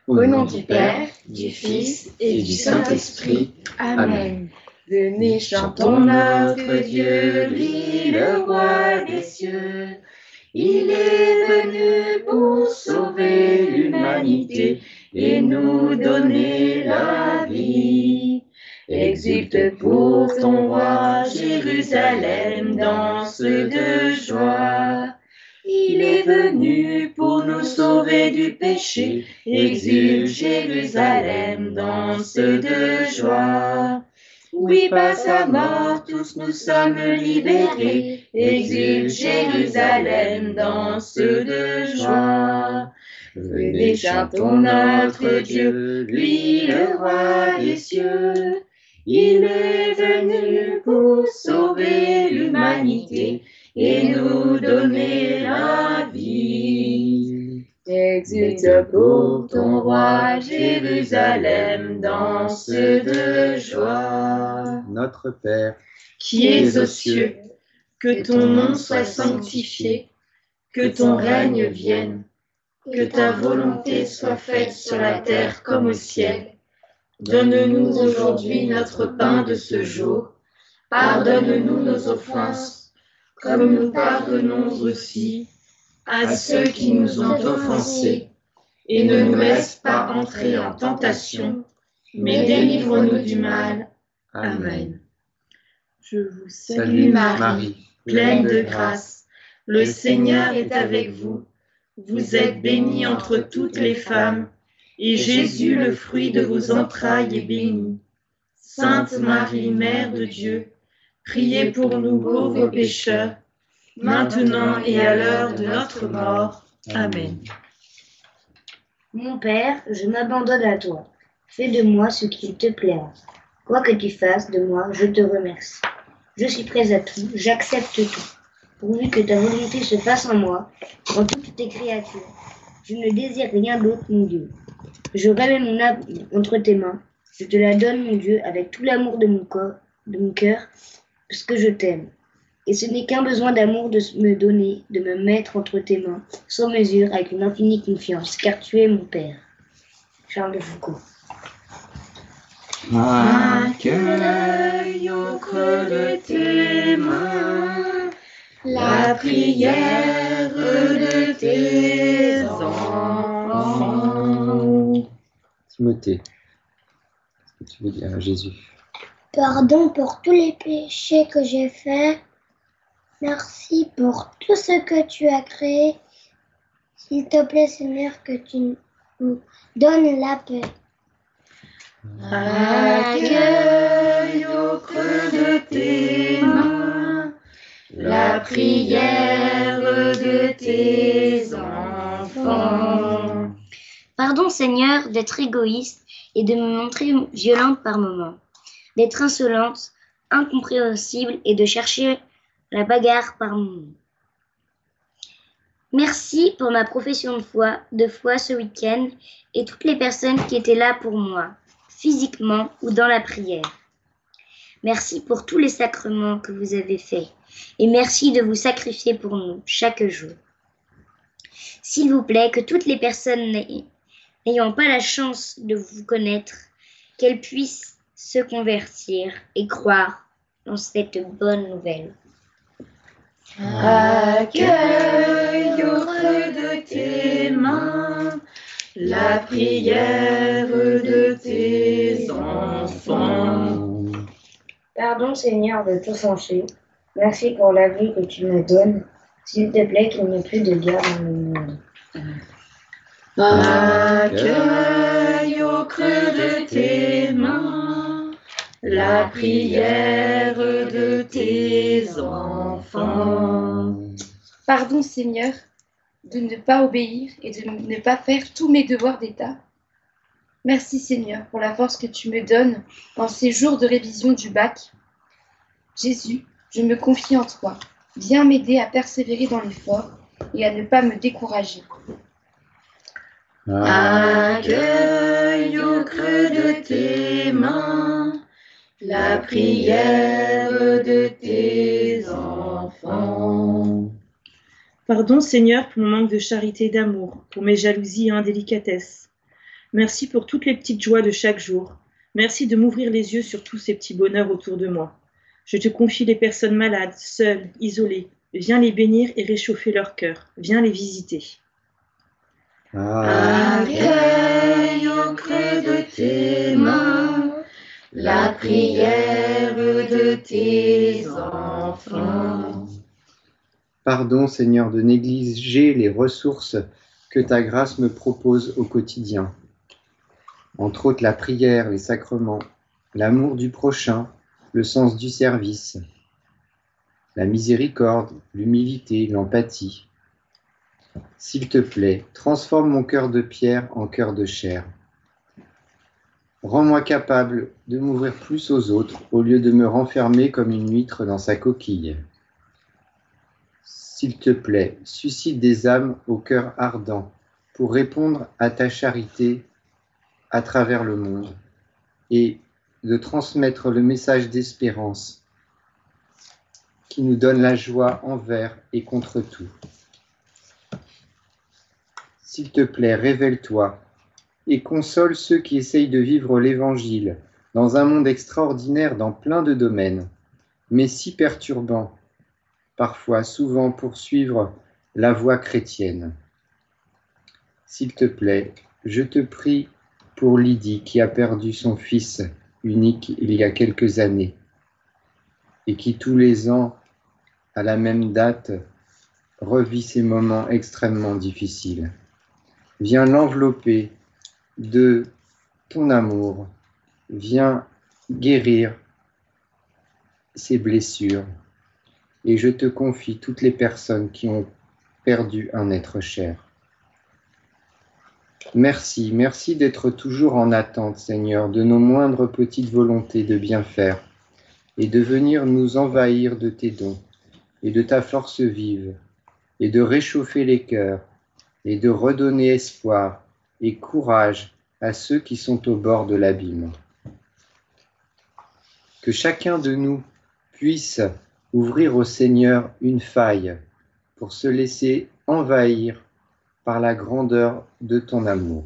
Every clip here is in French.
Au nom du Père, du Fils et du Saint-Esprit. Amen. Venez, chantons notre Dieu, lui le roi des cieux. Il est venu pour sauver l'humanité et nous donner la vie. Exulte pour ton roi, Jérusalem, danse de joie. Il est venu pour nous sauver du péché. Exulte Jérusalem, danse de joie. Oui, par sa mort, tous nous sommes libérés. Exulte Jérusalem, danse de joie. Venez, chantons notre Dieu, lui le roi des cieux. Il est venu pour sauver l'humanité et nous donner la vie. Exulte pour ton roi, Jérusalem, danse de joie. Notre Père, qui es aux cieux, que ton nom soit sanctifié, que ton règne vienne, que ta volonté soit faite sur la terre comme au ciel. Donne-nous aujourd'hui notre pain de ce jour. Pardonne-nous nos offenses, comme nous pardonnons aussi à ceux qui nous ont offensés. Et ne nous laisse pas entrer en tentation, mais délivre-nous du mal. Amen. Je vous salue Marie, pleine de grâce. Le Seigneur est avec vous. Vous êtes bénie entre toutes les femmes, et Jésus, le fruit de vos entrailles, est béni. Sainte Marie, Mère de Dieu, priez pour nous pauvres pécheurs, maintenant et à l'heure de notre mort. Amen. Mon Père, je m'abandonne à toi. Fais de moi ce qu'il te plaira. Quoi que tu fasses de moi, je te remercie. Je suis prêt à tout, j'accepte tout. Pourvu que ta volonté se fasse en moi, en toutes tes créatures. Je ne désire rien d'autre, mon Dieu. Je remets mon âme entre tes mains. Je te la donne, mon Dieu, avec tout l'amour de mon cœur, parce que je t'aime. Et ce n'est qu'un besoin d'amour de me donner, de me mettre entre tes mains, sans mesure, avec une infinie confiance, car tu es mon Père. Charles de Foucault. Accueille au creux de tes mains la prière de tes enfants. Timothée, qu'est-ce que tu veux dire à Jésus? Pardon pour tous les péchés que j'ai faits. Merci pour tout ce que tu as créé. S'il te plaît, Seigneur, que tu nous donnes la paix. Accueille au creux de tes mains la prière de tes enfants. Pardon, Seigneur, d'être égoïste et de me montrer violente par moments, d'être insolente, incompréhensible et de chercher la bagarre par moments. Merci pour ma profession de foi ce week-end et toutes les personnes qui étaient là pour moi, physiquement ou dans la prière. Merci pour tous les sacrements que vous avez faits et merci de vous sacrifier pour nous chaque jour. S'il vous plaît, que toutes les personnes n'ayant pas la chance de vous connaître, qu'elles puissent se convertir et croire dans cette bonne nouvelle. Accueille au creux de tes mains la prière de tes enfants. Pardon, Seigneur, de t'offenser. Merci pour la vie que tu me donnes. S'il te plaît, qu'il n'y ait plus de guerre dans le monde. Accueille au creux de tes mains la prière de tes enfants. Pardon, Seigneur, de ne pas obéir et de ne pas faire tous mes devoirs d'État. Merci, Seigneur, pour la force que tu me donnes en ces jours de révision du bac. Jésus, je me confie en toi. Viens m'aider à persévérer dans l'effort et à ne pas me décourager. Accueille au creux de tes mains la prière de tes enfants. Pardon, Seigneur, pour mon manque de charité et d'amour, pour mes jalousies et indélicatesses. Merci pour toutes les petites joies de chaque jour. Merci de m'ouvrir les yeux sur tous ces petits bonheurs autour de moi. Je te confie les personnes malades, seules, isolées. Viens les bénir et réchauffer leur cœur. Viens les visiter. Amen. Accueille au creux de tes mains la prière de tes enfants. Pardon, Seigneur, de négliger les ressources que ta grâce me propose au quotidien. Entre autres, la prière, les sacrements, l'amour du prochain, le sens du service, la miséricorde, l'humilité, l'empathie. S'il te plaît, transforme mon cœur de pierre en cœur de chair. Rends-moi capable de m'ouvrir plus aux autres au lieu de me renfermer comme une huître dans sa coquille. S'il te plaît, suscite des âmes au cœur ardent pour répondre à ta charité à travers le monde et de transmettre le message d'espérance qui nous donne la joie envers et contre tout. S'il te plaît, révèle-toi et console ceux qui essayent de vivre l'Évangile dans un monde extraordinaire dans plein de domaines, mais si perturbant, parfois, souvent pour suivre la voie chrétienne. S'il te plaît, je te prie pour Lydie qui a perdu son fils unique il y a quelques années et qui tous les ans, à la même date, revit ces moments extrêmement difficiles. Viens l'envelopper de ton amour, viens guérir ses blessures. Et je te confie toutes les personnes qui ont perdu un être cher. Merci, merci d'être toujours en attente, Seigneur, de nos moindres petites volontés de bien faire et de venir nous envahir de tes dons et de ta force vive et de réchauffer les cœurs et de redonner espoir et courage à ceux qui sont au bord de l'abîme. Que chacun de nous puisse ouvrir au Seigneur une faille pour se laisser envahir par la grandeur de ton amour.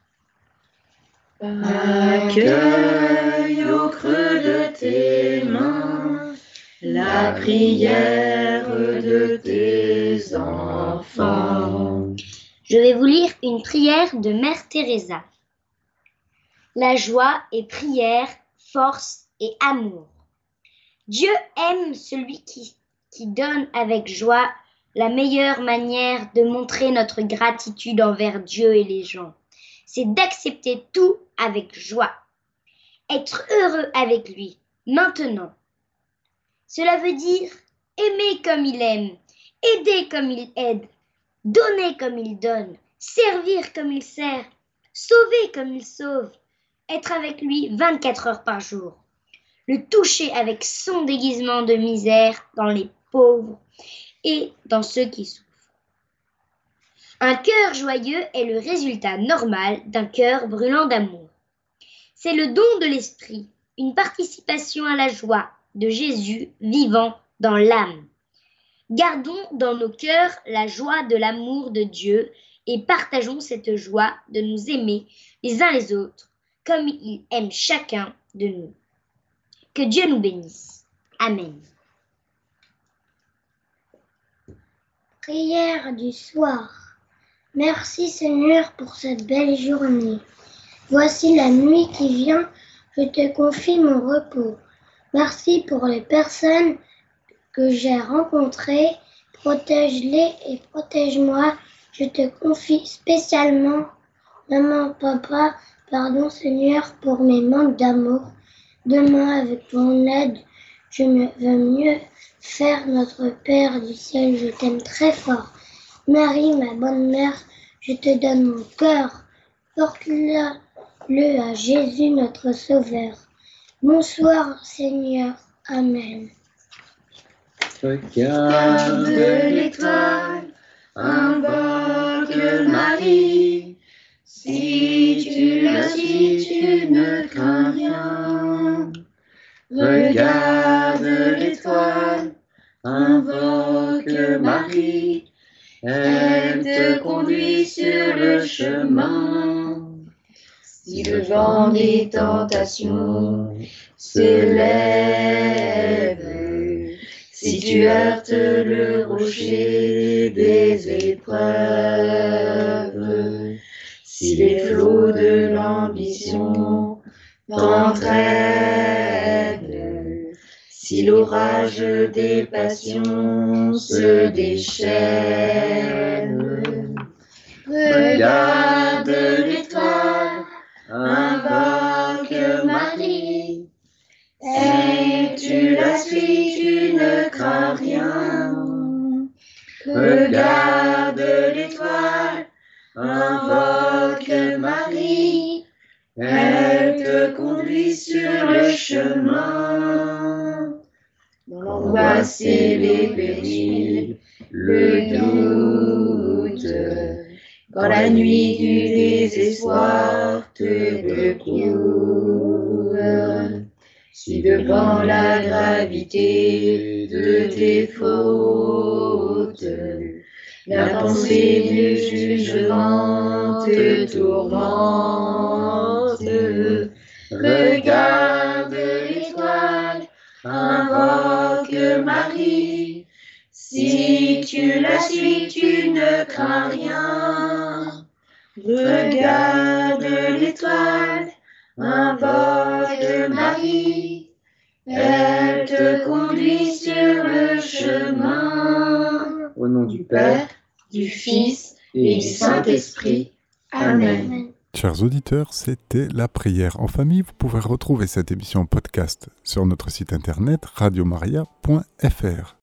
Accueille au creux de tes mains la prière de tes enfants. Je vais vous lire une prière de Mère Teresa. La joie est prière, force et amour. Dieu aime celui qui donne avec joie. La meilleure manière de montrer notre gratitude envers Dieu et les gens, c'est d'accepter tout avec joie. Être heureux avec lui, maintenant. Cela veut dire aimer comme il aime, aider comme il aide, donner comme il donne, servir comme il sert, sauver comme il sauve, être avec lui 24 heures par jour, le toucher avec son déguisement de misère dans les pauvres et dans ceux qui souffrent. Un cœur joyeux est le résultat normal d'un cœur brûlant d'amour. C'est le don de l'esprit, une participation à la joie de Jésus vivant dans l'âme. Gardons dans nos cœurs la joie de l'amour de Dieu et partageons cette joie de nous aimer les uns les autres comme il aime chacun de nous. Que Dieu nous bénisse. Amen. Prière du soir. Merci Seigneur pour cette belle journée. Voici la nuit qui vient, je te confie mon repos. Merci pour les personnes que j'ai rencontrées. Protège-les et protège-moi. Je te confie spécialement maman, papa. Pardon Seigneur pour mes manques d'amour. Demain avec ton aide, je veux mieux faire notre Père du ciel. Je t'aime très fort. Marie, ma bonne mère, je te donne mon cœur. Porte-le à Jésus notre Sauveur. Bonsoir Seigneur. Amen. Regarde l'étoile, invoque Marie. Si tu la suis, tu ne crains rien. Regarde l'étoile, invoque Marie. Elle te conduit sur le chemin. Si le vent des tentations se lève, si tu heurtes le rocher des épreuves, si les flots de l'ambition t'entraînent, si l'orage des passions se déchaîne, regarde l'étoile, invoque Marie, et tu la suis, tu ne crains rien. Regarde l'étoile, invoque Marie, elle te conduit sur le chemin. Dans l'angoisse et les périls, le doute, quand la nuit du désespoir te couvre, si devant la gravité de tes fautes, la pensée du jugement te tourmente, regarde l'étoile, invoque Marie, si tu la suis, tu ne crains rien. Regarde l'étoile, invoque Marie, elle te conduit sur le chemin. Au nom du Père, du Fils et du Saint-Esprit. Amen. Chers auditeurs, c'était la prière en famille. Vous pouvez retrouver cette émission podcast sur notre site internet radiomaria.fr.